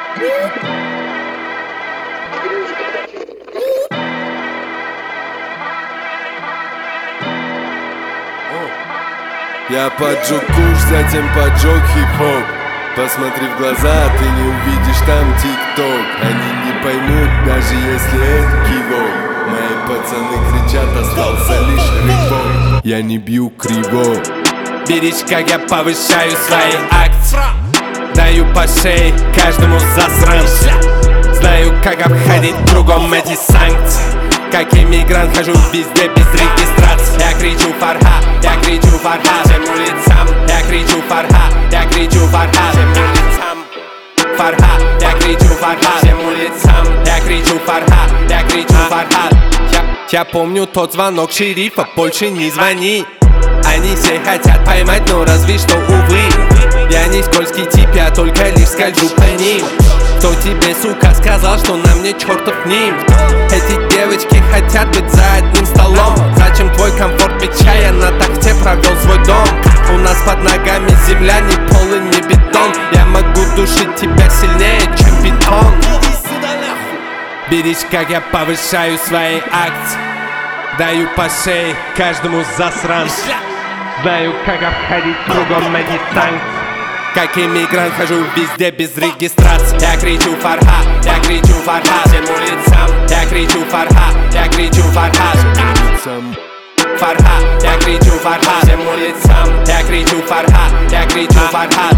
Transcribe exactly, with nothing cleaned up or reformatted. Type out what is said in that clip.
Я поджег куш, затем поджег хип-хоп. Посмотри в глаза, ты не увидишь там тик-ток. Они не поймут, даже если это кивок. Мои пацаны кричат, остался лишь рывок. Я не бью криво. Видишь, как я повышаю свои акции, даю по шее каждому засранцу. Знаю, как обходить кругом эти санкции. Как иммигрант хожу везде без регистрации. Я кричу Фархад, я кричу Фархад всем улицам. Я кричу Фархад, я кричу Фархад всем улицам. Фархад, я кричу Фархад всем улицам. Я кричу Фархад, я кричу Фархад. Я, я помню тот звонок шерифа, больше не звони. Они все хотят поймать, но разве что увы. Я не скользкий тип, я только лишь скольжу по ним. Кто тебе, сука, сказал, что на мне чертов ним? Эти девочки хотят быть за одним столом. Зачем твой комфорт, ведь я на тахте провел свой дом. У нас под ногами земля, не пол и не бетон. Я могу душить тебя сильнее, чем бетон. Видишь, как я повышаю свои акции, даю по шее каждому засранцу. Знаю, как обходить кругом эти санкции. Как иммигрант хожу везде без регистрации. Я кричу Фархад, я кричу Фархад всем улицам. Я кричу Фархад, я кричу Фархад всем улицам. Фархад, я кричу Фархад всем улицам. Я кричу Фархад, я кричу Фархад.